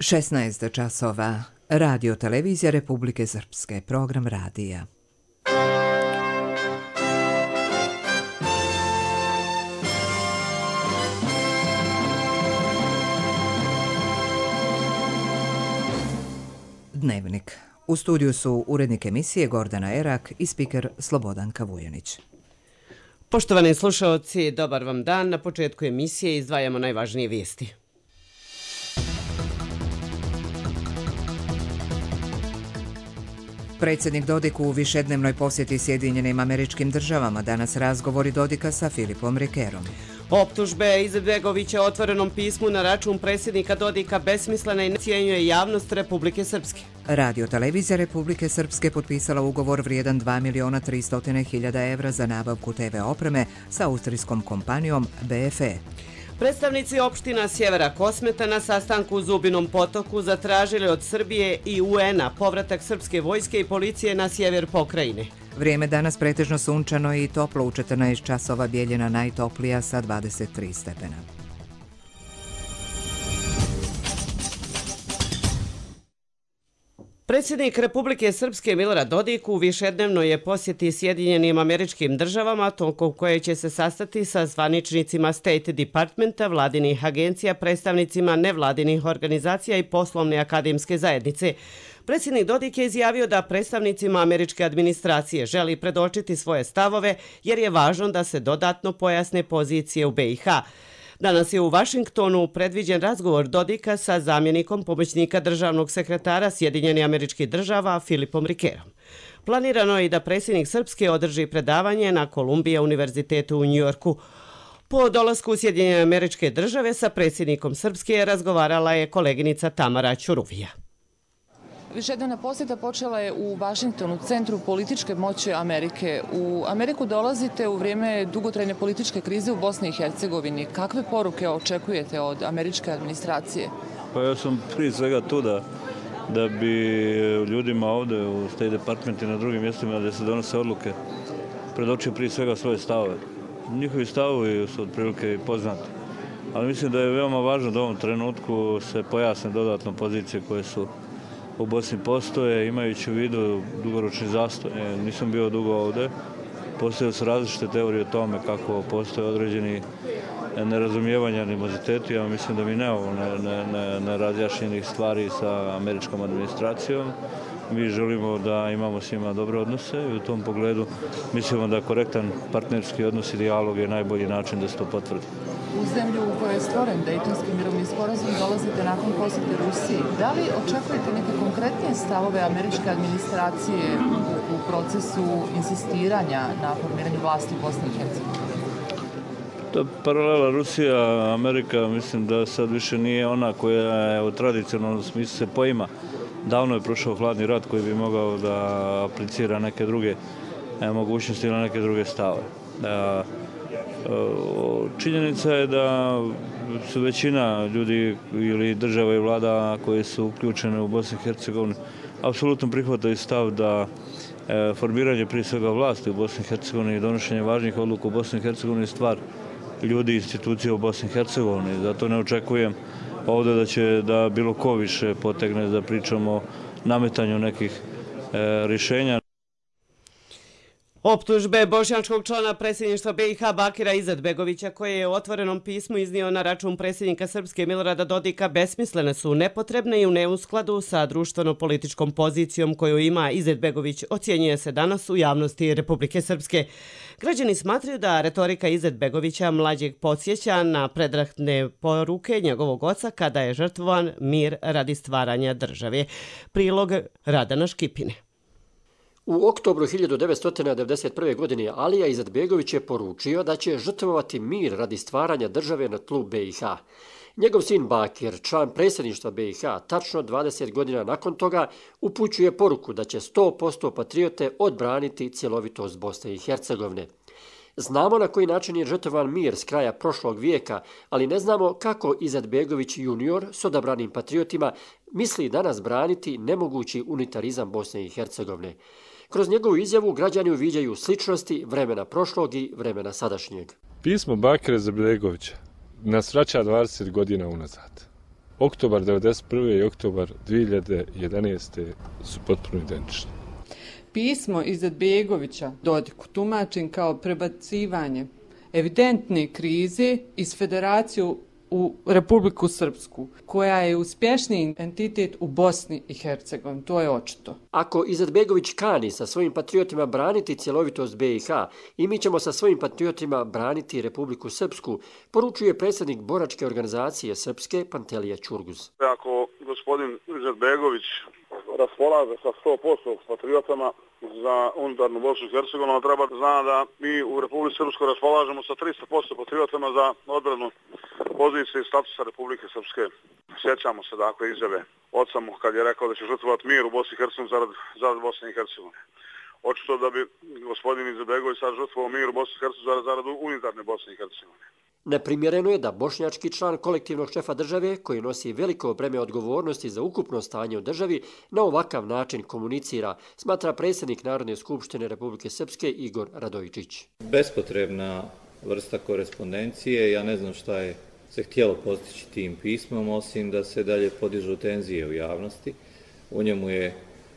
16 časova. Radio Televizija Republike Srpske. Program radija. Dnevnik. U studiju su urednik emisije Gordana Erak i spiker Slobodanka Vujanić. Poštovani slušaoci, dobar vam dan. Na početku emisije izdvajamo najvažnije vijesti. Predsjednik Dodik u višednevnoj posjeti Sjedinjenim Američkim Državama, danas razgovori Dodika sa Filipom Rikerom. Optužbe Izetbegovića otvorenom pismu na račun predsjednika Dodika besmislena i ne cijenjuje javnost Republike Srpske. Radio Televizija Republike Srpske potpisala ugovor vrijedan 2.300.000 evra za nabavku TV opreme sa austrijskom kompanijom BFE. Predstavnici opština Sjevera Kosmeta na sastanku u Zubinom potoku zatražili od Srbije i UN-a povratak srpske vojske i policije na sjever pokrajine. Vrijeme danas pretežno sunčano i toplo, u 14 časova Bijeljina najtoplija sa 23 stepena. Predsjednik Republike Srpske Milorad Dodik u višednevnoj je posjeti Sjedinjenim Američkim Državama, tokom koje će se sastati sa zvaničnicima State Departmenta, vladinih agencija, predstavnicima nevladinih organizacija i poslovne akademske zajednice. Predsjednik Dodik je izjavio da predstavnicima američke administracije želi predočiti svoje stavove jer je važno da se dodatno pojasne pozicije u BiH. Danas je u Vašingtonu predviđen razgovor Dodika sa zamjenikom pomoćnika državnog sekretara Sjedinjenih Američkih Država Filipom Rikerom. Planirano je i da predsjednik Srpske održi predavanje na Columbia univerzitetu u Njujorku. Po dolasku u Sjedinjene Američke Države sa predsjednikom Srpske razgovarala je koleginica Tamara Ćuruvija. Višednevna posjeta počela je u Vašingtonu, centru političke moći Amerike. U Ameriku dolazite u vrijeme dugotrajne političke krize u Bosni i Hercegovini. Kakve poruke očekujete od američke administracije? Pa ja sam prije svega tu da bi ljudima ovdje u State Department i na drugim mjestima gdje se donose odluke predočio prije svega svoje stavove. Njihovi stavovi su otprilike poznati, ali mislim da je veoma važno da u ovom trenutku se pojasne dodatno pozicije koje su u Bosni postoje, imajući u vidu dugoročni zastoj. Nisam bio dugo ovdje. Postoje su različite teorije o tome kako postoje određeni nerazumijevanja, animoziteti. Ja mislim da mi nemamo nerazjašnjenih stvari sa američkom administracijom. Mi želimo da imamo s njima dobre odnose i u tom pogledu mislimo da korektan partnerski odnos i dijalog je najbolji način da se to potvrdi. U zemlju u kojoj je stvoren Dejtonski mirovni sporazum dolazite nakon posjete Rusiji. Da li očekujete neke konkretnije stavove američke administracije u procesu insistiranja na formiranju vlasti u Bosni i Hercegovini? Ta paralela Rusija-Amerika mislim da sad više nije ona koja je u tradicionalnom smislu se poima. Davno je prošao hladni rat koji bi mogao da aplicira neke druge mogućnosti ili neke druge stave. Činjenica je da su većina ljudi ili država i vlada koje su uključene u Bosni i Hercegovini apsolutno prihvataju stav da formiranje prije svega vlasti u Bosni i Hercegovini i donošenje važnih odluka u Bosni i Hercegovini je stvar ljudi i institucija u Bosni i Hercegovini. Zato ne očekujem ovdje da će da bilo ko više potegne da pričamo o nametanju nekih rješenja. Optužbe bošnjačkog člana predsjedništva BiH Bakira Izetbegovića, koje je u otvorenom pismu iznio na račun predsjednika Srpske Milorada Dodika, besmislene su, nepotrebne i u neuskladu sa društveno-političkom pozicijom koju ima Izetbegović, ocjenjuje se danas u javnosti Republike Srpske. Građani smatraju da retorika Izetbegovića mlađeg podsjeća na predratne poruke njegovog oca kada je žrtvovan mir radi stvaranja države. Prilog Radana Škipine. U oktobru 1991. godine Alija Izetbegović je poručio da će žrtvovati mir radi stvaranja države na tlu BiH. Njegov sin Bakir, član predsjedništva BiH, tačno 20 godina nakon toga upućuje poruku da će 100% patriote odbraniti cjelovitost Bosne i Hercegovine. Znamo na koji način je žrtvovan mir s kraja prošlog vijeka, ali ne znamo kako Izetbegović junior s odabranim patriotima misli danas braniti nemogući unitarizam Bosne i Hercegovine. Kroz njegovu izjavu građani uviđaju sličnosti vremena prošlog i vremena sadašnjeg. Pismo Bakira Izetbegovića nas vraća 20 godina unazad. Oktobar 1991. i oktobar 2011. su potpuno identični. Pismo Izetbegovića Dodiku tumačim kao prebacivanje evidentne krize iz Federaciju u Republiku Srpsku, koja je uspješniji entitet u Bosni i Hercegovini, to je očito. Ako Izetbegović kani sa svojim patriotima braniti cjelovitost BiH, i mi ćemo sa svojim patriotima braniti Republiku Srpsku, poručuje predsjednik boračke organizacije Srpske Pantelija Ćurguz. Ako gospodin Izetbegović raspolaže sa 100% patriotama za unutarnju Bosnu i Hercegovinu, treba da zna da mi u Republici Srpskoj raspolažemo sa 300% patriotama za odbranu pozicije i statusa Republike Srpske. Sjećamo se dakle izjave oca mu kad je rekao da će žrtvovati mir u Bosni i Hercegovini zarad Bosne i Hercegovine. Očito da bi gospodin Izetbegović sad žrtvovao mir u Bosni i Hercegovini zarad unitarne Bosne i Hercegovine. Neprimjereno je da bošnjački član kolektivnog šefa države, koji nosi veliko breme odgovornosti za ukupno stanje u državi, na ovakav način komunicira, smatra predsjednik Narodne skupštine Republike Srpske Igor Radojičić. Bespotrebna vrsta korespondencije, ja ne znam šta je se htjelo postići tim pismom, osim da se dalje podižu tenzije u javnosti. U njemu je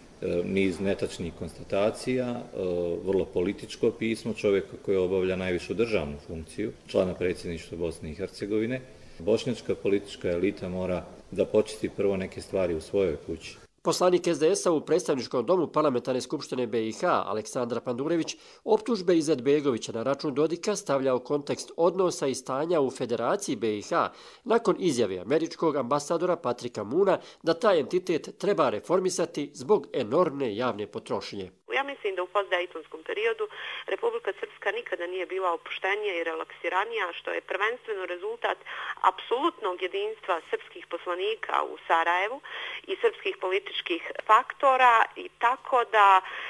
niz netačnih konstatacija, vrlo političko pismo čovjeka koji obavlja najvišu državnu funkciju, člana predsjedništva Bosne i Hercegovine. Bošnjačka politička elita mora da početi prvo neke stvari u svojoj kući. Poslanik SDS-a u predstavničkom domu Parlamentarne skupštine BiH, Aleksandra Pandurević, optužbe Izetbegovića na račun Dodika stavlja u kontekst odnosa i stanja u Federaciji BiH nakon izjave američkog ambasadora Patrika Moona da taj entitet treba reformisati zbog enormne javne potrošnje. Ja mislim da u postdejtonskom periodu Republika Srpska nikada nije bila opuštenija i relaksiranija, što je prvenstveno rezultat apsolutnog jedinstva srpskih poslanika u Sarajevu i srpskih političkih faktora, i tako da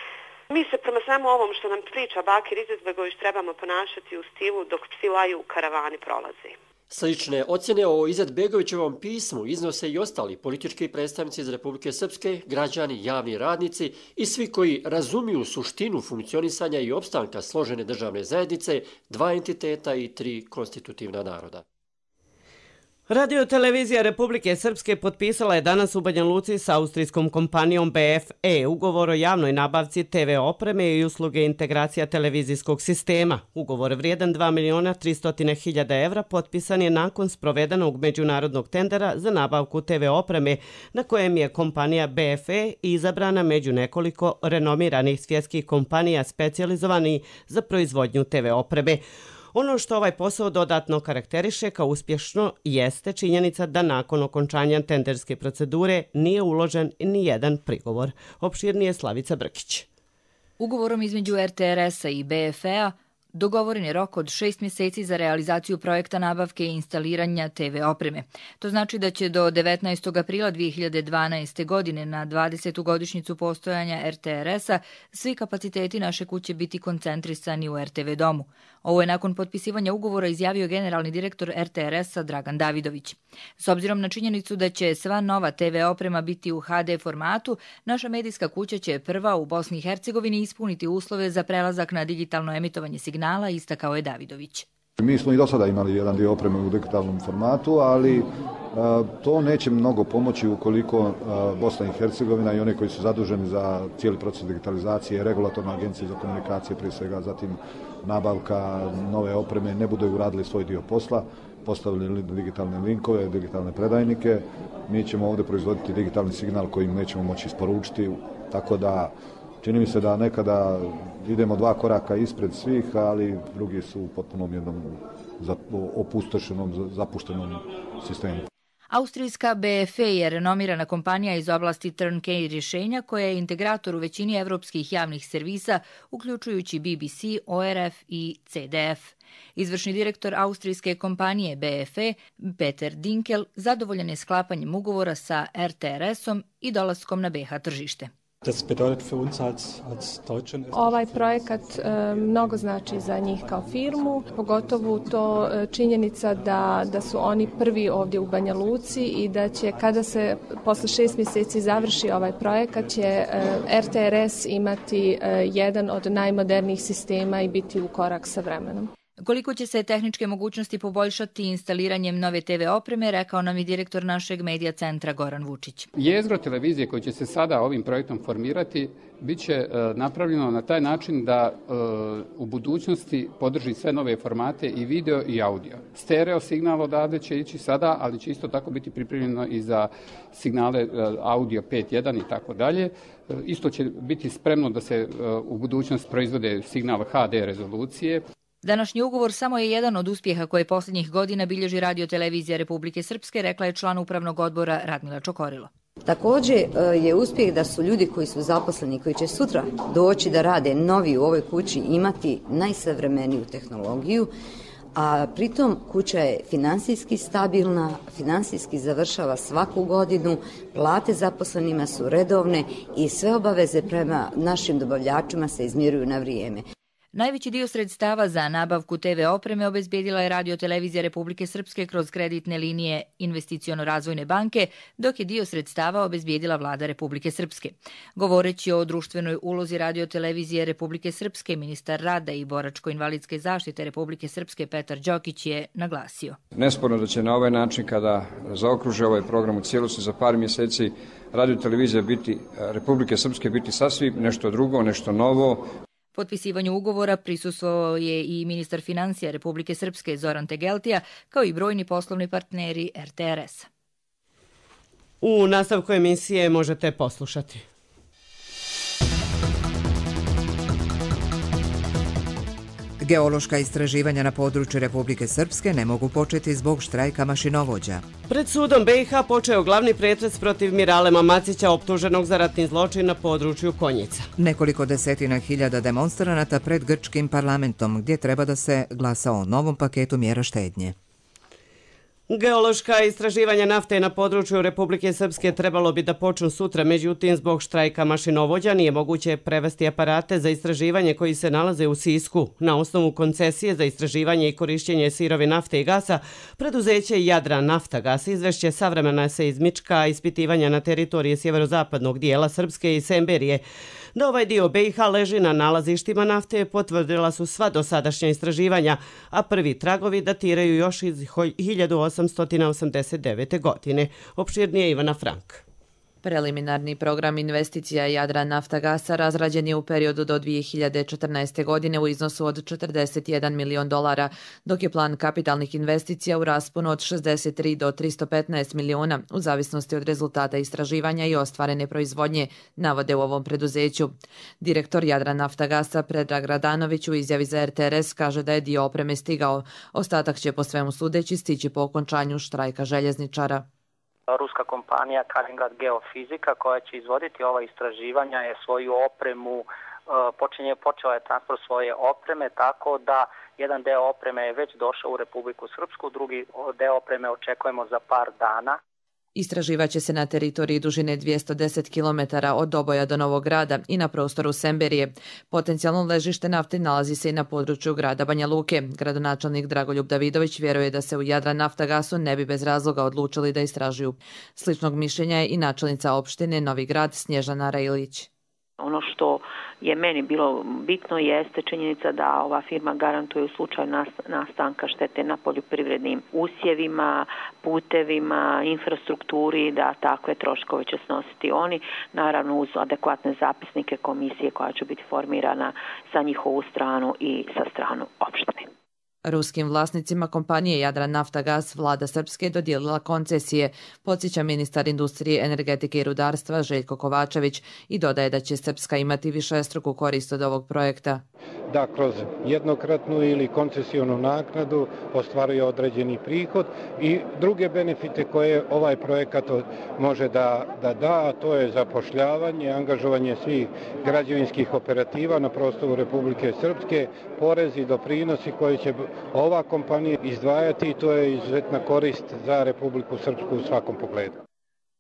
mi se prema svemu ovom što nam priča Bakir Izetbegović trebamo ponašati u stilu dok psi laju, karavani prolazi. Slične ocjene o Izetbegovićevom pismu iznose i ostali politički predstavnici iz Republike Srpske, građani, javni radnici i svi koji razumiju suštinu funkcionisanja i opstanka složene državne zajednice, dva entiteta i tri konstitutivna naroda. Radio-televizija Republike Srpske potpisala je danas u Banja Luci sa austrijskom kompanijom BFE ugovor o javnoj nabavci TV opreme i usluge integracija televizijskog sistema. Ugovor vrijedan 2.300.000 evra potpisan je nakon sprovedenog međunarodnog tendera za nabavku TV opreme, na kojem je kompanija BFE izabrana među nekoliko renomiranih svjetskih kompanija specijalizovanih za proizvodnju TV opreme. Ono što ovaj posao dodatno karakteriše kao uspješno jeste činjenica da nakon okončanja tenderske procedure nije uložen ni jedan prigovor. Opširnije Slavica Brkić. Ugovorom između RTRS-a i BFE-a dogovoren je rok od 6 mjeseci za realizaciju projekta nabavke i instaliranja TV opreme. To znači da će do 19. aprila 2012. godine na 20. godišnjicu postojanja RTRS-a svi kapaciteti naše kuće biti koncentrisani u RTV domu. Ovo je nakon potpisivanja ugovora izjavio generalni direktor RTRS-a Dragan Davidović. S obzirom na činjenicu da će sva nova TV oprema biti u HD formatu, naša medijska kuća će prva u Bosni i Hercegovini ispuniti uslove za prelazak na digitalno emitovanje signala, istakao je Davidović. Mi smo i do sada imali jedan dio opreme u digitalnom formatu, ali to neće mnogo pomoći ukoliko Bosna i Hercegovina i one koji su zaduženi za cijeli proces digitalizacije, regulatorna agencija za komunikacije prije svega, zatim nabavka nove opreme, ne budu uradili svoj dio posla, postavili digitalne linkove, digitalne predajnike. Mi ćemo ovdje proizvoditi digitalni signal koji nećemo moći isporučiti, tako da čini mi se da nekada idemo 2 koraka ispred svih, ali drugi su u potpunom jednom opustošenom, zapuštenom sistemu. Austrijska BFE je renomirana kompanija iz oblasti turnkey rješenja koja je integrator u većini evropskih javnih servisa, uključujući BBC, ORF i CDF. Izvršni direktor austrijske kompanije BFE, Peter Dinkel, zadovoljan je sklapanjem ugovora sa RTRS-om i dolaskom na BiH tržište. Ovaj projekat mnogo znači za njih kao firmu, pogotovo to činjenica da su oni prvi ovdje u Banja Luci i da će kada se posle 6 mjeseci završi ovaj projekat će RTRS imati jedan od najmodernijih sistema i biti u korak sa vremenom. Koliko će se tehničke mogućnosti poboljšati instaliranjem nove TV opreme, rekao nam i direktor našeg medija centra Goran Vučić. Jezgro televizije koje će se sada ovim projektom formirati bit će napravljeno na taj način da u budućnosti podrži sve nove formate i video i audio. Stereo signal odavde će ići sada, ali će isto tako biti pripremljeno i za signale audio 5.1 i tako dalje. Isto će biti spremno da se u budućnosti proizvode signal HD rezolucije. Današnji ugovor samo je jedan od uspjeha koje posljednjih godina bilježi Radio-televizija Republike Srpske, rekla je član upravnog odbora Radmila Čokorilo. Također je uspjeh da su ljudi koji su zaposleni, koji će sutra doći da rade novi u ovoj kući, imati najsavremeniju tehnologiju, a pritom kuća je finansijski stabilna, finansijski završava svaku godinu, plate zaposlenima su redovne i sve obaveze prema našim dobavljačima se izmiruju na vrijeme. Najveći dio sredstava za nabavku TV opreme obezbijedila je Radio-televizija Republike Srpske kroz kreditne linije Investiciono-razvojne banke, dok je dio sredstava obezbijedila vlada Republike Srpske. Govoreći o društvenoj ulozi Radio-televizije Republike Srpske, ministar rada i boračko-invalidske zaštite Republike Srpske Petar Đokić je naglasio. Nesporno da će na ovaj način, kada zaokruže ovaj program u cijelosti za par mjeseci, Radio-televizija Republike Srpske biti sasvim nešto drugo, nešto novo. Potpisivanju ugovora prisustvovao je i ministar financija Republike Srpske Zoran Tegeltija, kao i brojni poslovni partneri RTRS. U nastavku emisije možete poslušati. Geološka istraživanja na području Republike Srpske ne mogu početi zbog štrajka mašinovođa. Pred sudom BiH počeo glavni pretres protiv Miralema Macića, optuženog za ratni zločin na području Konjica. Nekoliko desetina hiljada demonstranata pred grčkim parlamentom, gdje treba da se glasa o novom paketu mjera štednje. Geološka istraživanja nafte na području Republike Srpske trebalo bi da počnu sutra, međutim zbog štrajka mašinovođa nije moguće prevesti aparate za istraživanje koji se nalaze u Sisku. Na osnovu koncesije za istraživanje i korišćenje sirove nafte i gasa, preduzeće Jadran Naftagas izvešće savremena seizmička ispitivanja na teritoriji sjeverozapadnog dijela Srpske i Semberije. Da ovaj dio BiH leži na nalazištima nafte potvrdila su sva dosadašnja istraživanja, a prvi tragovi datiraju još iz 1889. godine. Opširnije Ivana Frank. Preliminarni program investicija Jadran Naftagasa razrađen je u periodu do 2014. godine u iznosu od $41 milion, dok je plan kapitalnih investicija u rasponu od 63 do 315 miliona, u zavisnosti od rezultata istraživanja i ostvarene proizvodnje, navode u ovom preduzeću. Direktor Jadran Naftagasa Predrag Radanović u izjavi za RTRS kaže da je dio opreme stigao. Ostatak će po svemu sudeći stići po okončanju štrajka željezničara. Ruska kompanija Kaliningrad Geofizika koja će izvoditi ova istraživanja je svoju opremu, počela je transport svoje opreme, tako da jedan deo opreme je već došao u Republiku Srpsku, drugi deo opreme očekujemo za par dana. Istraživaće se na teritoriji dužine 210 km od Doboja do Novog Grada i na prostoru Semberije. Potencijalno ležište nafte nalazi se i na području grada Banja Luke. Gradonačelnik Dragoljub Davidović vjeruje da se u Jadran Naftagasu ne bi bez razloga odlučili da istražuju. Sličnog mišljenja je i načelnica opštine Novi Grad Snježana Rajilić. Ono što je meni bilo bitno jeste činjenica da ova firma garantuje u slučaju nastanka štete na poljoprivrednim usjevima, putevima, infrastrukturi, da takve troškove će snositi oni, naravno uz adekvatne zapisnike komisije koja će biti formirana sa njihovu stranu i sa stranu opštine. Ruskim vlasnicima kompanije Jadran Naftagas vlada Srpske dodijelila koncesije, podsjeća ministar industrije, energetike i rudarstva Željko Kovačević i dodaje da će Srpska imati višestruku korist od ovog projekta. Da kroz jednokratnu ili koncesionu naknadu ostvaruje određeni prihod i druge benefite koje ovaj projekat može da da, a to je zapošljavanje, angažovanje svih građevinskih operativa na prostoru Republike Srpske, porezi i doprinosi koji će ova kompanija izdvajati i to je izuzetna korist za Republiku Srpsku u svakom pogledu.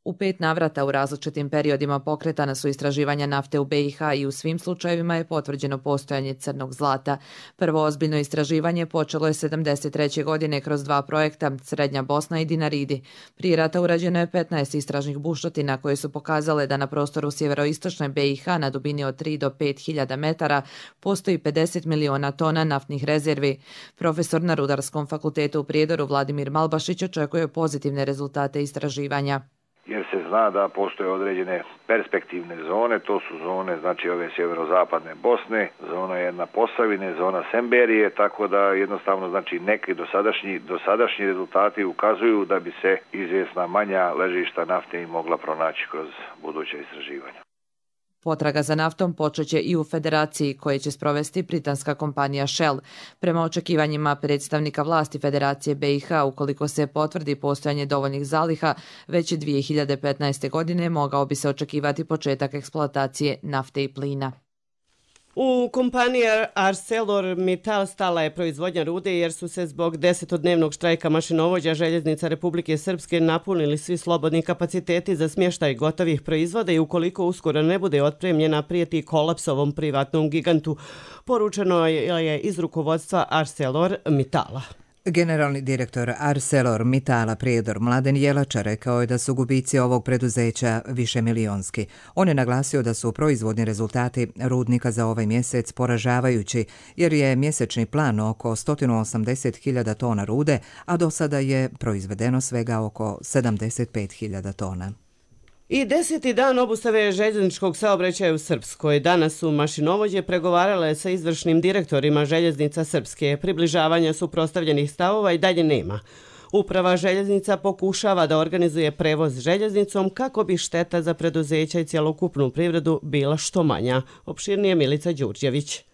U 5 navrata u različitim periodima pokretana su istraživanja nafte u BiH i u svim slučajevima je potvrđeno postojanje crnog zlata. Prvo ozbiljno istraživanje počelo je 73. godine kroz 2 projekta, Srednja Bosna i Dinaridi. Prije rata urađeno je 15 istražnih bušotina koje su pokazale da na prostoru sjeveroistočne BiH na dubini od 3 do 5 hiljada metara postoji 50 miliona tona naftnih rezervi. Profesor na Rudarskom fakultetu u Prijedoru Vladimir Malbašić očekuje pozitivne rezultate istraživanja. Jer se zna da postoje određene perspektivne zone, to su zone, znači ove sjeverozapadne Bosne, zona jedna Posavine, zona Semberije, tako da jednostavno znači neki dosadašnji rezultati ukazuju da bi se izvjesna manja ležišta nafte i mogla pronaći kroz buduća istraživanja. Potraga za naftom počeće i u Federaciji koje će sprovesti britanska kompanija Shell. Prema očekivanjima predstavnika vlasti Federacije BiH, ukoliko se potvrdi postojanje dovoljnih zaliha, već 2015. godine mogao bi se očekivati početak eksploatacije nafte i plina. U kompaniji ArcelorMittal stala je proizvodnja rude jer su se zbog 10-dnevnog štrajka mašinovođa Željeznica Republike Srpske napunili svi slobodni kapaciteti za smještaj gotovih proizvoda i ukoliko uskoro ne bude otpremljena prijeti kolaps ovom privatnom gigantu, poručeno je iz rukovodstva ArcelorMittala. Generalni direktor ArcelorMittala Prijedor Mladen Jelača rekao je da su gubici ovog preduzeća višemilionski. On je naglasio da su proizvodni rezultati rudnika za ovaj mjesec poražavajući, jer je mjesečni plan oko 180.000 tona rude, a do sada je proizvedeno svega oko 75.000 tona. I 10. dan obustave željezničkog saobraćaja u Srpskoj. Danas su mašinovođe pregovarale sa izvršnim direktorima Željeznica Srpske. Približavanja suprotstavljenih stavova i dalje nema. Uprava željeznica pokušava da organizuje prevoz željeznicom kako bi šteta za preduzeća i cjelokupnu privredu bila što manja. Opširnije Milica Đurđević.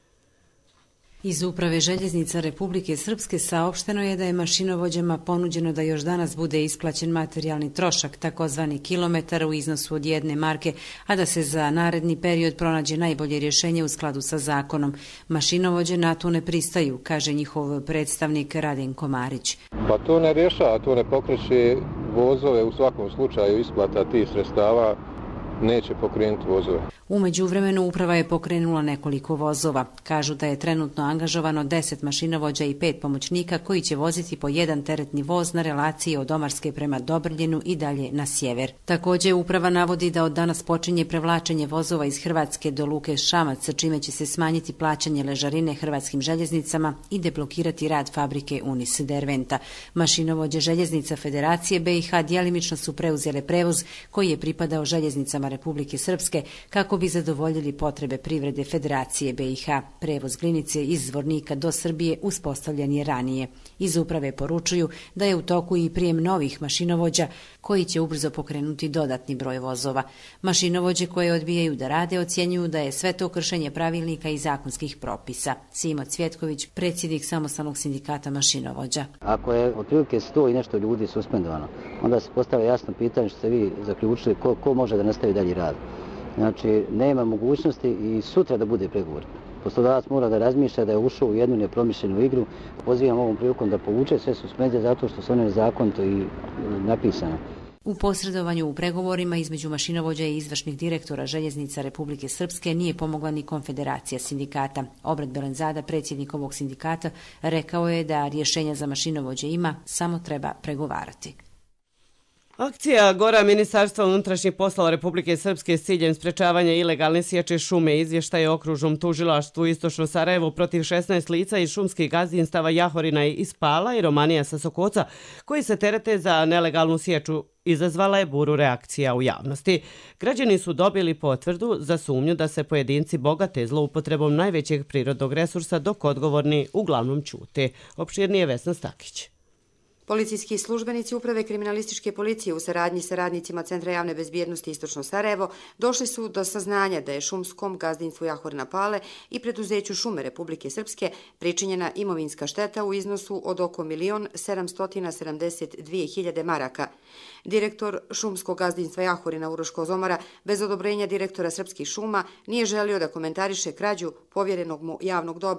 Iz Uprave željeznica Republike Srpske saopšteno je da je mašinovođama ponuđeno da još danas bude isplaćen materijalni trošak, takozvani kilometar u iznosu od 1 marke, a da se za naredni period pronađe najbolje rješenje u skladu sa zakonom. Mašinovođe na to ne pristaju, kaže njihov predstavnik Radenko Marić. Pa to ne rješava, to ne pokreće vozove, u svakom slučaju isplata tih sredstava neće pokrenuti vozove. U međuvremenu uprava je pokrenula nekoliko vozova. Kažu da je trenutno angažovano 10 mašinovođa i 5 pomoćnika koji će voziti po jedan teretni voz na relaciji od Omarske prema Dobrljenu i dalje na sjever. Također uprava navodi da od danas počinje prevlačenje vozova iz Hrvatske do luke Šamac, sa čime će se smanjiti plaćanje ležarine hrvatskim željeznicama i deblokirati rad fabrike Unis Derventa. Mašinovođe željeznica Federacije BiH djelimično su preuzele prevoz koji je pripadao željeznicama Republike Srpske kako bi zadovoljili potrebe privrede Federacije BiH. Prevoz glinice iz Zvornika do Srbije uspostavljen je ranije. Iz uprave poručuju da je u toku i prijem novih mašinovođa koji će ubrzo pokrenuti dodatni broj vozova. Mašinovođe koje odbijaju da rade ocjenjuju da je sve to kršenje pravilnika i zakonskih propisa. Simo Cvjetković, predsjednik samostalnog sindikata mašinovođa. Ako je otprilike 100 i nešto ljudi suspendovano, onda se postavlja jasno pitanje što ste vi zaključili ko može da nastavi dalje rad. Znači, nema mogućnosti i sutra da bude pregovor. Poslodavac mora da razmišlja da je ušao u jednu nepromišljenu igru. Pozivam ovom prilikom da povuče sve suspenzije zato što su one nezakonito i napisane. U posredovanju u pregovorima između mašinovođa i izvršnih direktora Željeznica Republike Srpske nije pomogla ni Konfederacija sindikata. Obrat Belenzada, predsjednik ovog sindikata, rekao je da rješenja za mašinovođe ima, samo treba pregovarati. Akcija Gora Ministarstva unutrašnjih poslova Republike Srpske s ciljem sprečavanja ilegalne sječe šume izvještaje okružnom tužilaštvu Istočno Sarajevo protiv 16 lica iz šumskih gazdinstava Jahorina iz Pala i Romanija sa Sokoca koji se terete za nelegalnu sječu izazvala je buru reakcija u javnosti. Građani su dobili potvrdu za sumnju da se pojedinci bogate zloupotrebom najvećeg prirodnog resursa dok odgovorni uglavnom ćute. Opširnije Vesna Stakić. Policijski službenici Uprave kriminalističke policije u saradnji sa radnicima Centra javne bezbjednosti Istočno Sarajevo došli su do saznanja da je šumskom gazdinstvu Jahorina Pale i preduzeću Šume Republike Srpske pričinjena imovinska šteta u iznosu od oko 1.772.000 maraka. Direktor šumskog gazdinstva Jahorina Uroš Kozomara bez odobrenja direktora Srpskih šuma nije želio da komentariše krađu povjerenog mu javnog dobra.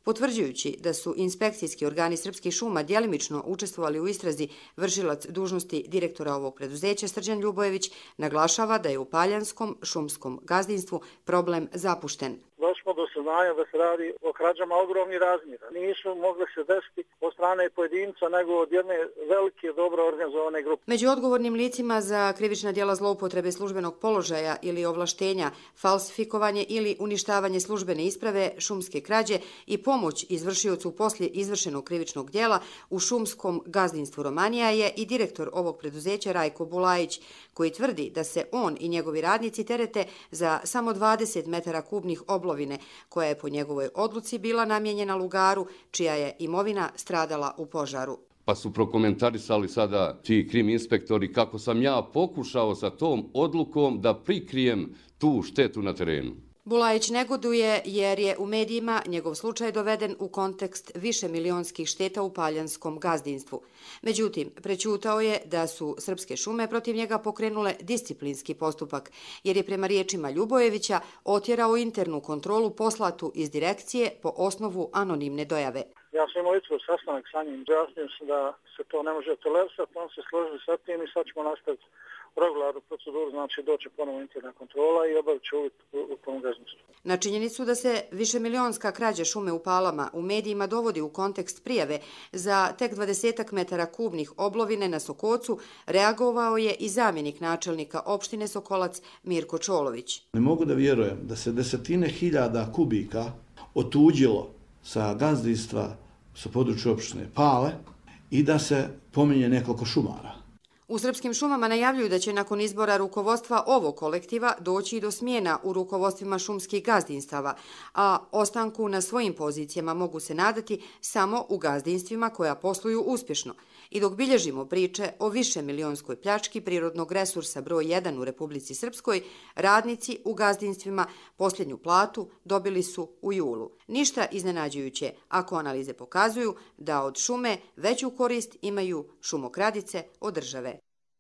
Potvrđujući da su inspekcijski organi Srpskih šuma djelimično učestvovali u istrazi, vršilac dužnosti direktora ovog preduzeća Srđan Ljubojević naglašava da je u Paljanskom šumskom gazdinstvu problem zapušten. Došlo do saznanja da se radi o krađama ogromnih razmjera. Nisu mogle se desiti od strane pojedinca, nego od jedne velike, dobro organizovane grupe. Među odgovornim licima za krivična djela zloupotrebe službenog položaja ili ovlaštenja, falsifikovanje ili uništavanje službene isprave, šumske krađe i pomoć izvršiocu poslije izvršenog krivičnog djela u šumskom gazdinstvu Romanija je i direktor ovog preduzeća Rajko Bulajić, koji tvrdi da se on i njegovi radnici terete za samo 20 metara kubnih oblovine, koja je po njegovoj odluci bila namijenjena lugaru, čija je imovina stradala u požaru. Pa su prokomentarisali sada ti krim inspektori kako sam ja pokušao sa tom odlukom da prikrijem tu štetu na terenu. Bulajić negoduje jer je u medijima njegov slučaj doveden u kontekst višemilionskih šteta u paljanskom gazdinstvu. Međutim, prećutao je da su Srpske šume protiv njega pokrenule disciplinski postupak, jer je prema riječima Ljubojevića otjerao internu kontrolu poslatu iz direkcije po osnovu anonimne dojave. Ja sam imao jutro sastanak sa njim, jasnio sam da se to ne može tolerisati, on se složili sa tim i sad ćemo nastaviti regularnu proceduru, znači doće ponovo interna kontrola i obavit će uvid u tom gazdinstvu. Na činjenicu da se višemilionska krađa šume u Palama u medijima dovodi u kontekst prijave za tek 20 metara kubnih oblovine na Sokocu, reagovao je i zamjenik načelnika opštine Sokolac Mirko Čolović. Ne mogu da vjerujem da se desetine hiljada kubika otuđilo sa gazdinstva sa područja opštine Pale i da se pominje nekoliko šumara. U Srpskim šumama najavljuju da će nakon izbora rukovodstva ovog kolektiva doći i do smjena u rukovodstvima šumskih gazdinstava, a ostanku na svojim pozicijama mogu se nadati samo u gazdinstvima koja posluju uspješno. I dok bilježimo priče o višemilionskoj pljački prirodnog resursa broj 1 u Republici Srpskoj, radnici u gazdinstvima posljednju platu dobili su u julu. Ništa iznenađujuće ako analize pokazuju da od šume veću korist imaju šumokradice od države.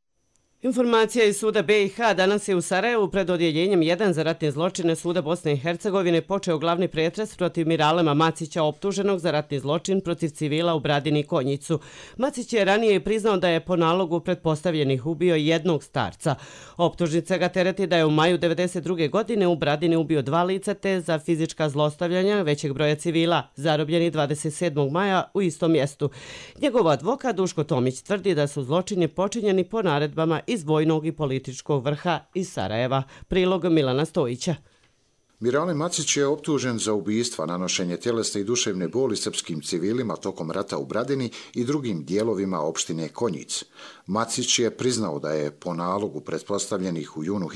Informacija iz suda BiH danas je u Sarajevu pred odjeljenjem 1 za ratne zločine suda Bosne i Hercegovine počeo glavni pretres protiv Miralema Macića, optuženog za ratni zločin protiv civila u Bradini i Konjicu. Macić je ranije priznao da je po nalogu pretpostavljenih ubio jednog starca. Optužnica ga tereti da je u maju 1992. godine u Bradini ubio 2 lica te za fizička zlostavljanja većeg broja civila, zarobljeni 27. maja u istom mjestu. Njegov advokat Duško Tomić tvrdi da su zločini počinjeni po naredbama iz vojnog i političkog vrha iz Sarajeva. Prilog Milana Stojića. Miralem Macić je optužen za ubistva, nanošenje tjelesne i duševne boli srpskim civilima tokom rata u Bradini i drugim dijelovima opštine Konjic. Macić je priznao da je po nalogu pretpostavljenih u junu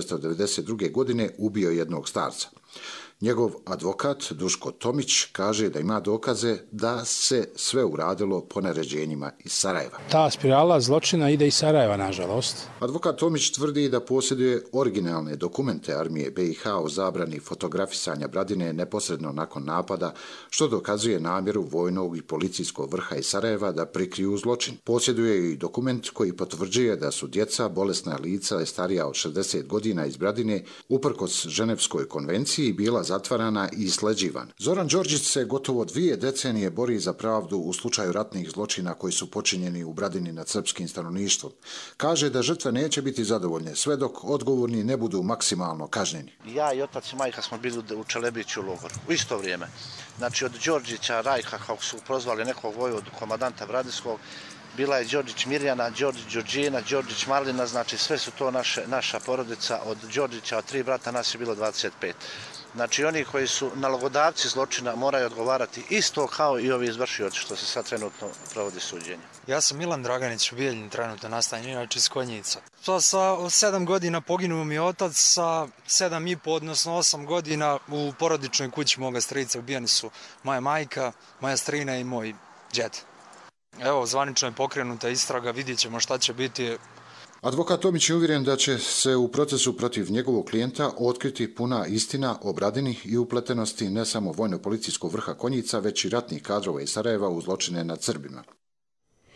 1992. godine ubio jednog starca. Njegov advokat Duško Tomić kaže da ima dokaze da se sve uradilo po naređenjima iz Sarajeva. Ta spirala zločina ide iz Sarajeva, nažalost. Advokat Tomić tvrdi da posjeduje originalne dokumente armije BiH o zabrani fotografisanja Bradine neposredno nakon napada, što dokazuje namjeru vojnog i policijskog vrha iz Sarajeva da prikriju zločin. Posjeduje i dokument koji potvrđuje da su djeca, bolesna lica starija od 60 godina iz Bradine uprkos Ženevskoj konvenciji bila zatvarana i sleđivan. Zoran Đorđić se gotovo 2 decenije bori za pravdu u slučaju ratnih zločina koji su počinjeni u Bradini nad srpskim stanovništvom. Kaže da žrtve neće biti zadovoljne sve dok odgovorni ne budu maksimalno kažnjeni. Ja i otac i majka smo bili u Čelebiću u logoru u isto vrijeme. Znači od Đorđića Rajka, kako su prozvali nekog vojvodu komandanta Bradinskog, bila je Đorđić Mirjana, Đorđić Đorđina, Đorđić Marlina, znači sve su to naša porodica. Od Đorđića, od 3 brata, nas je bilo 25. Znači oni koji su nalogodavci zločina moraju odgovarati isto kao i ovi izvršioci što se sad trenutno provodi suđenje. Ja sam Milan Draganić, u Bijeljini trenutno nastajem, inače iz Konjica. Sa 7 godina poginuo mi otac, sa 7,5 odnosno 8 godina u porodičnoj kući moga strica ubijeni su moja majka, moja strina i moj džed. Evo, zvanično je pokrenuta istraga, vidjet ćemo šta će biti. Advokat Tomić je uvjeren da će se u procesu protiv njegovog klijenta otkriti puna istina o Bradini i upletenosti ne samo vojno-policijskog vrha Konjica, već i ratnih kadrova iz Sarajeva u zločine nad Srbima.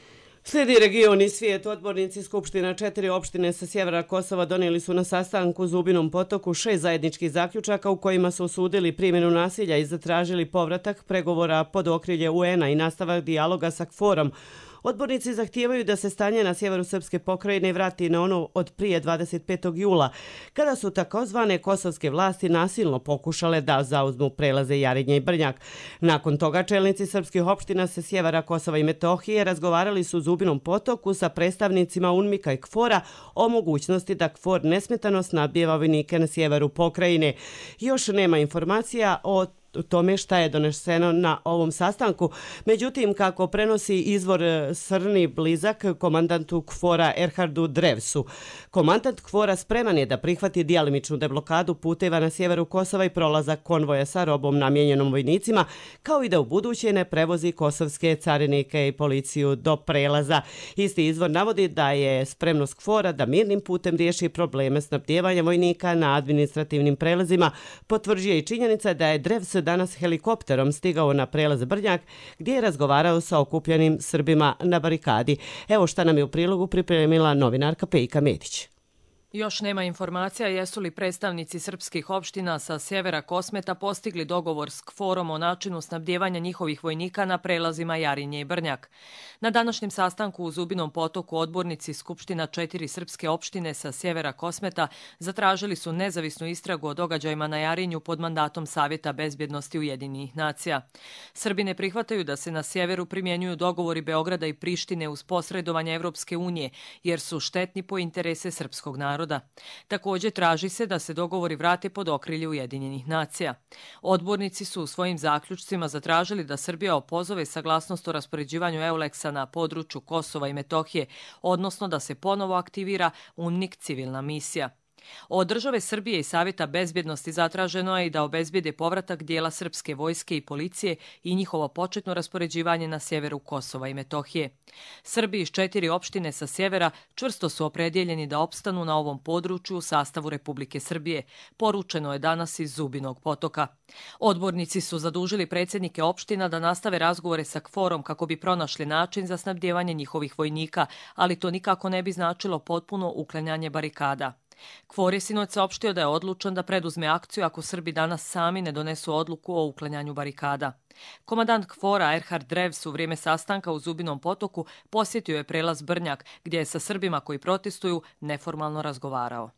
Slijedi region i svijet. Odbornici Skupština 4 opštine sa sjevera Kosova donijeli su na sastanku u Zubinom Potoku 6 zajedničkih zaključaka u kojima su osudili primjenu nasilja i zatražili povratak pregovora pod okrilje UN-a i nastavak dijaloga sa KFOR-om. Odbornici zahtijevaju da se stanje na sjeveru Srpske pokrajine vrati na ono od prije 25. jula, kada su takozvane kosovske vlasti nasilno pokušale da zauzmu prelaze Jarinje i Brnjak. Nakon toga čelnici srpskih opština sa sjevera Kosova i Metohije razgovarali su u Zubinom Potoku sa predstavnicima UNMIK-a i KFOR-a o mogućnosti da KFOR nesmetano snabdijeva vojnike na sjeveru pokrajine. Još nema informacija o tome šta je doneseno na ovom sastanku. Međutim, kako prenosi izvor Srni blizak komandantu KFOR-a Erhardu Drevsu, komandant KFOR-a spreman je da prihvati djelimičnu deblokadu puteva na sjeveru Kosova i prolazak konvoja sa robom namijenjenom vojnicima, kao i da u buduće ne prevozi kosovske carinike i policiju do prelaza. Isti izvor navodi da je spremnost KFOR-a da mirnim putem riješi probleme snabdijevanja vojnika na administrativnim prelazima. Potvrđuje i činjenica da je Drevs danas helikopterom stigao na prelaz Brnjak, gdje je razgovarao sa okupljenim Srbima na barikadi. Evo šta nam je u prilogu pripremila novinarka Pejka Medić. Još nema informacija jesu li predstavnici srpskih opština sa sjevera Kosmeta postigli dogovor s KFOR-om o načinu snabdijevanja njihovih vojnika na prelazima Jarinje i Brnjak. Na današnjem sastanku u Zubinom Potoku odbornici Skupština 4 srpske opštine sa sjevera Kosmeta zatražili su nezavisnu istragu o događajima na Jarinju pod mandatom Savjeta bezbjednosti Ujedinjenih nacija. Srbi ne prihvataju da se na sjeveru primjenjuju dogovori Beograda i Prištine uz posredovanje Evropske unije, jer su štetni po interese srpskog naroda. Također traži se da se dogovori vrate pod okrilje Ujedinjenih nacija. Odbornici su u svojim zaključcima zatražili da Srbija opozove saglasnost o raspoređivanju EULEX-a na području Kosova i Metohije, odnosno da se ponovo aktivira UNMIK civilna misija. Od države Srbije i Savjeta bezbjednosti zatraženo je i da obezbijede povratak dijela srpske vojske i policije i njihovo početno raspoređivanje na sjeveru Kosova i Metohije. Srbi iz 4 opštine sa sjevera čvrsto su opredjeljeni da opstanu na ovom području u sastavu Republike Srbije, poručeno je danas iz Zubinog Potoka. Odbornici su zadužili predsjednike opština da nastave razgovore sa KFOR-om kako bi pronašli način za snabdijevanje njihovih vojnika, ali to nikako ne bi značilo potpuno uklanjanje barikada. KFOR je sinoć saopštio da je odlučan da preduzme akciju ako Srbi danas sami ne donesu odluku o uklanjanju barikada. Komandant KFOR-a Erhard Drevs u vrijeme sastanka u Zubinom Potoku posjetio je prelaz Brnjak, gdje je sa Srbima koji protestuju neformalno razgovarao.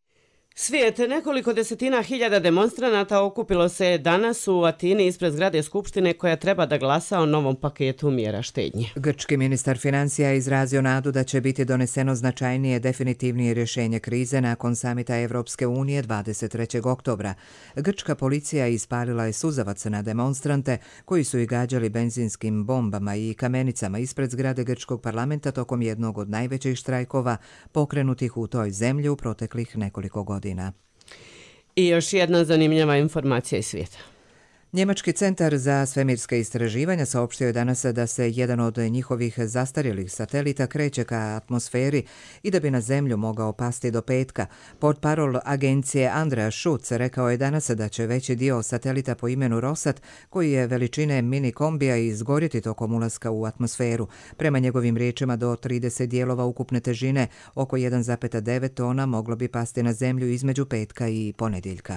Svijet, nekoliko desetina hiljada demonstranata okupilo se danas u Atini ispred zgrade Skupštine koja treba da glasa o novom paketu mjera štednje. Grčki ministar financija je izrazio nadu da će biti doneseno značajnije definitivnije rješenje krize nakon samita Evropske unije 23. oktobra. Grčka policija ispalila je suzavac na demonstrante koji su i gađali benzinskim bombama i kamenicama ispred zgrade grčkog parlamenta tokom jednog od najvećih štrajkova pokrenutih u toj zemlji u proteklih nekoliko godina. I još jedna zanimljiva informacija iz svijeta. Njemački centar za svemirska istraživanja saopštio je danas da se jedan od njihovih zastarjelih satelita kreće ka atmosferi i da bi na zemlju mogao pasti do petka. Portparol agencije Andreas Schutz rekao je danas da će veći dio satelita po imenu Rosat, koji je veličine mini kombija, izgorjeti tokom ulaska u atmosferu. Prema njegovim riječima, do 30 dijelova ukupne težine, oko 1,9 tona, moglo bi pasti na zemlju između petka i ponedjeljka.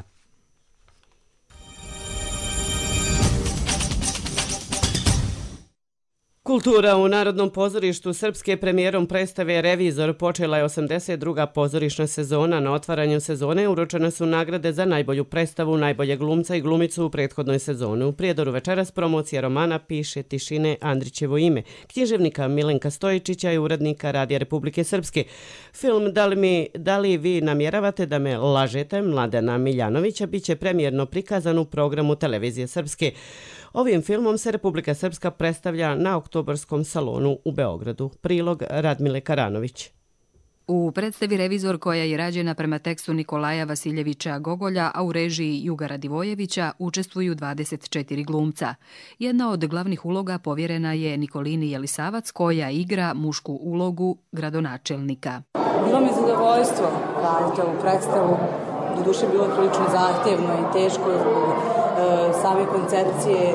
Kultura u Narodnom pozorištu Srpske premijerom predstave Revizor počela je 82. pozorišna sezona. Na otvaranju sezone uručene su nagrade za najbolju predstavu, najbolje glumca i glumicu u prethodnoj sezoni. U prijedoru večeras promocija romana Piše tišine Andrićevo ime, književnika Milenka Stojičića i urednika Radija Republike Srpske. Film Da li vi namjeravate da me lažete Mladena Miljanovića biće premijerno prikazan u programu Televizije Srpske. Ovim filmom se Republika Srpska predstavlja na oktobarskom salonu u Beogradu. Prilog Radmile Karanović. U predstavi Revizor, koja je rađena prema tekstu Nikolaja Vasiljevića Gogolja, a u režiji Juga Radivojevića, učestvuju 24 glumca. Jedna od glavnih uloga povjerena je Nikolini Jelisavac, koja igra mušku ulogu gradonačelnika. Bilo mi zadovoljstvo raditi ovu predstavu. Doduše bilo prilično zahtjevno i teško same koncepcije.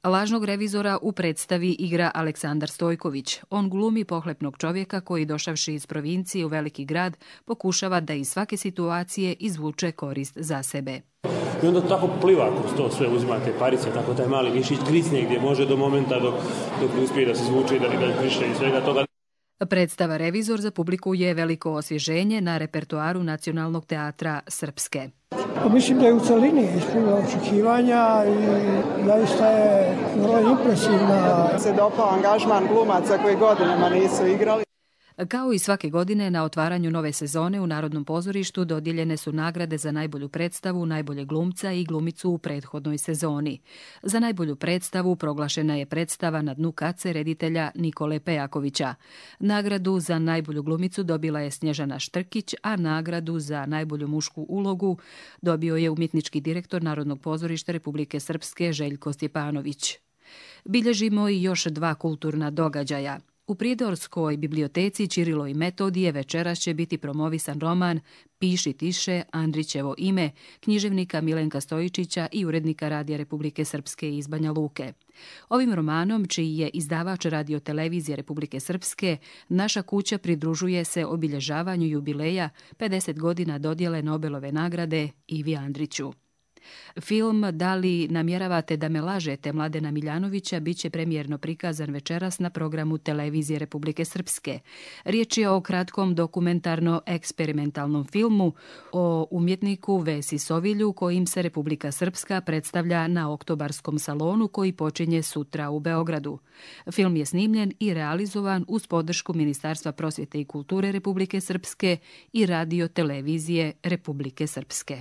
Lažnog revizora u predstavi igra Aleksandar Stojković. On glumi pohlepnog čovjeka koji, došavši iz provincije u veliki grad, pokušava da iz svake situacije izvuče korist za sebe. I onda tako pliva kroz to sve, uzimate parice, tako taj mali mišić grisne gdje može do momenta dok ne uspije da se zvuče i da kriše i svega toga. Predstava Revizor za publiku je veliko osvježenje na repertoaru Nacionalnog teatra Srpske. Mislim da je u celini ispunila očekivanja i zaista je vrlo impresivna. Se dopao angažman glumaca koji godinama nisu igrali. Kao i svake godine, na otvaranju nove sezone u Narodnom pozorištu dodijeljene su nagrade za najbolju predstavu, najbolje glumca i glumicu u prethodnoj sezoni. Za najbolju predstavu proglašena je predstava Na dnu kace reditelja Nikole Pejakovića. Nagradu za najbolju glumicu dobila je Snježana Štrkić, a nagradu za najbolju mušku ulogu dobio je umjetnički direktor Narodnog pozorišta Republike Srpske Željko Stjepanović. Bilježimo i još 2 kulturna događaja. U Prijedorskoj biblioteci Ćirilo i Metodije večeras će biti promovisan roman Piši tiše, Andrićevo ime, književnika Milenka Stojičića i urednika Radija Republike Srpske iz Banja Luke. Ovim romanom, čiji je izdavač Radio-televizije Republike Srpske, naša kuća pridružuje se obilježavanju jubileja 50 godina dodjele Nobelove nagrade Ivi Andriću. Film Da li namjeravate da me lažete Mladena Miljanovića bit će premijerno prikazan večeras na programu Televizije Republike Srpske. Riječ je o kratkom dokumentarno-eksperimentalnom filmu o umjetniku Vesi Sovilju kojim se Republika Srpska predstavlja na Oktobarskom salonu koji počinje sutra u Beogradu. Film je snimljen i realizovan uz podršku Ministarstva prosvjete i kulture Republike Srpske i Radio-televizije Republike Srpske.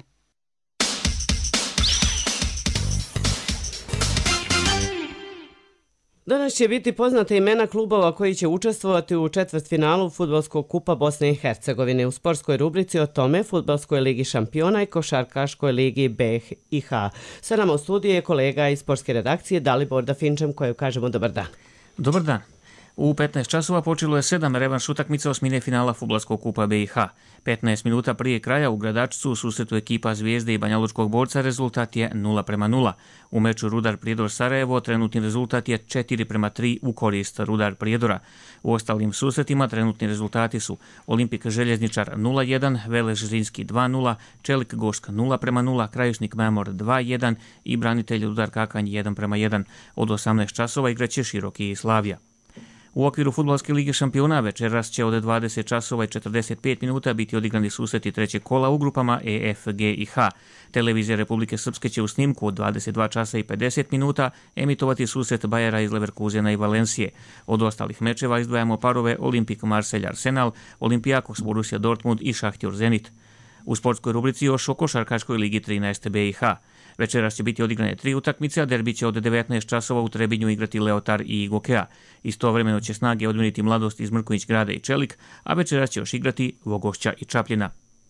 Danas će biti poznate imena klubova koji će učestvovati u četvrtfinalu Fudbalskog kupa Bosne i Hercegovine. U sportskoj rubrici o tome, Fudbalskoj ligi šampiona i Košarkaškoj ligi BiH. Sa nama u studiju je kolega iz sportske redakcije Dalibor Dafinčem, koju kažemo dobar dan. Dobar dan. U 15 časova počelo je 7 revanš utakmica osmine finala Fudbalskog kupa BiH. 15 minuta prije kraja u Gradačcu u susretu ekipa Zvijezde i Banjalučkog Borca rezultat je 0:0. U meču Rudar Prijedor Sarajevo trenutni rezultat je 4:3 u korist Rudar Prijedora. U ostalim susretima trenutni rezultati su Olimpik Željezničar 0:1, Velež Zrinski 2:0, Čelik Goška 0:0, Krajišnik Memor 2:1 i Branitelj Rudar Kakanj 1:1. Od 18 časova igraće Široki i Slavija. U okviru Fudbalske lige šampiona večeras će od 20 časova i 45 minuta biti odigrani susreti trećeg kola u grupama E, F, G i H. Televizija Republike Srpske će u snimku od 22 časa i 50 minuta emitovati susret Bajera iz Leverkusena i Valencije. Od ostalih mečeva izdvajamo parove Olimpik Marselj Arsenal, Olimpijakos Borussia Dortmund i Šahtjor Zenit. U sportskoj rubrici još o Košarkaškoj ligi 13 BiH. Večeras će biti odigrane 3 utakmice, a derbi će od 19 časova u Trebinju igrati Leotar i Igokea. Istovremeno će Snage odmjeriti Mladost iz Mrkonjić Grada i Čelik, a večeras će još igrati Vogošća i Čapljina.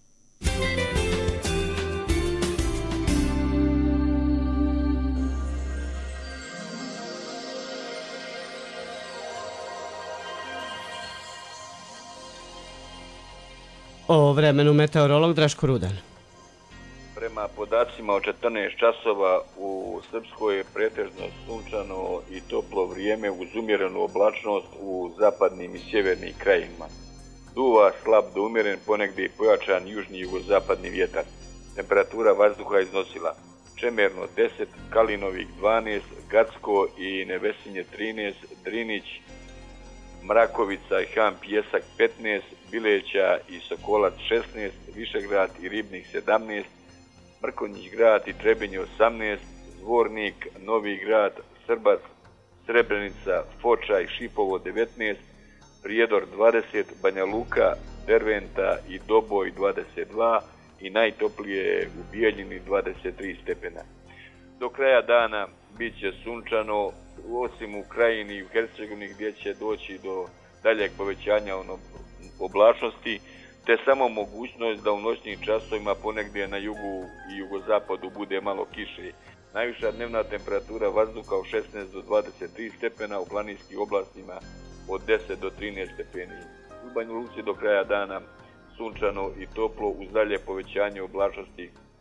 O vremenu meteorolog Draško Rudan. Prema podacima od 14 časova u Srpskoj je pretežno sunčano i toplo vrijeme uz umjerenu oblačnost u zapadnim i sjevernim krajevima. Duva slab do umjeren, ponegdje i pojačan južni i jugozapadni vjetar. Temperatura vazduha iznosila Čemerno 10, Kalinovik 12, Gacko i Nevesinje 13, Drinić, Mrakovica i Han Pjesak 15, Bileća i Sokolac 16, Višegrad i Ribnik 17, Mrkonjić Grad i Trebinje 18, Zvornik, Novi Grad, Srbac, Srebrenica, Foča i Šipovo 19, Prijedor 20, Banja Luka, Derventa i Doboj 22 i najtoplije je u Bijeljini 23 stepena. Do kraja dana bit će sunčano, osim u Krajini i u Hercegovini gdje će doći do daljeg povećanja oblačnosti, te samo mogućnost da u noćnim časovima ponegdje na jugu i jugozapadu bude malo kiše. Najviša dnevna temperatura vazduha od 16 do 23 stepena, u planinskim oblastima od 10 do 13 stepeni. U Banja Luci do kraja dana sunčano i toplo uz dalje povećanje oblačnosti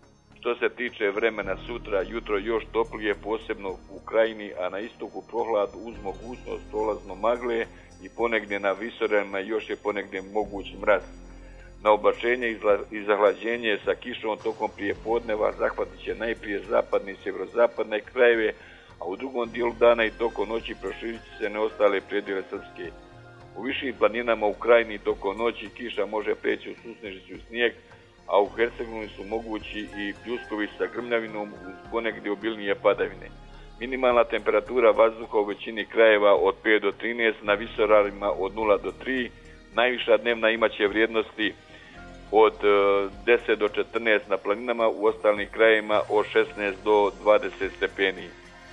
Što se tiče vremena sutra, jutro još toplije, posebno u krajini, a na istoku prohlad uz mogućnost prolazno magle i ponegdje na visoravnima još je ponegdje moguć mraz. Na oblačenje i zahlađenje sa kišom tokom prijepodneva zahvatit će najprije zapadne i sjeverozapadne krajeve, a u drugom dijelu dana i tokom noći proširit će se na ostale predjele Srpske. U višim planinama u krajini tokom noći kiša može preći u susnežicu i snijeg, a u Hercegovini su mogući i pljuskovi sa grmljavinom uz ponegdje obilnije padavine. Minimalna temperatura vazduha u većini krajeva od 5 do 13, na visoravnima od 0 do 3, najviša dnevna imaće vrijednosti od 10 do 14 na planinama, u ostalim krajevima od 16 do 20 stepeni.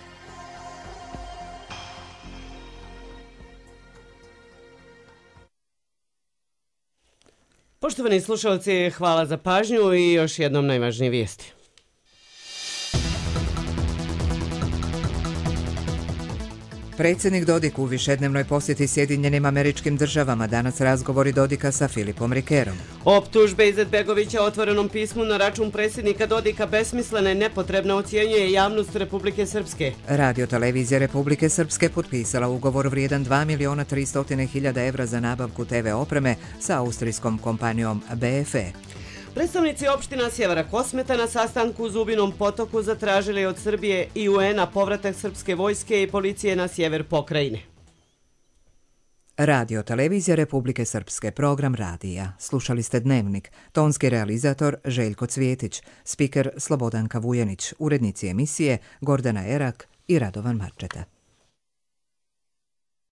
Poštovani slušalci, hvala za pažnju i još jednom najvažnije vijesti. Predsjednik Dodik u višednevnoj posjeti Sjedinjenim Američkim Državama, danas razgovori Dodika sa Filipom Rikerom. Optužbe Izetbegovića otvorenom pismu na račun predsjednika Dodika besmislene i nepotrebno ocjenjuje javnost Republike Srpske. Radio-televizija Republike Srpske potpisala ugovor vrijedan 2.300.000 evra za nabavku TV opreme sa austrijskom kompanijom BFE. Predstavnici opština Sjevera Kosmeta na sastanku u Zubinom potoku zatražili od Srbije i UN-a povratak srpske vojske i policije na sjever pokrajine. Radio-televizija Republike Srpske, program radija. Slušali ste Dnevnik, tonski realizator Željko Cvjetić, spiker Slobodanka Vujanić, urednici emisije Gordana Erak i Radovan Marčeta.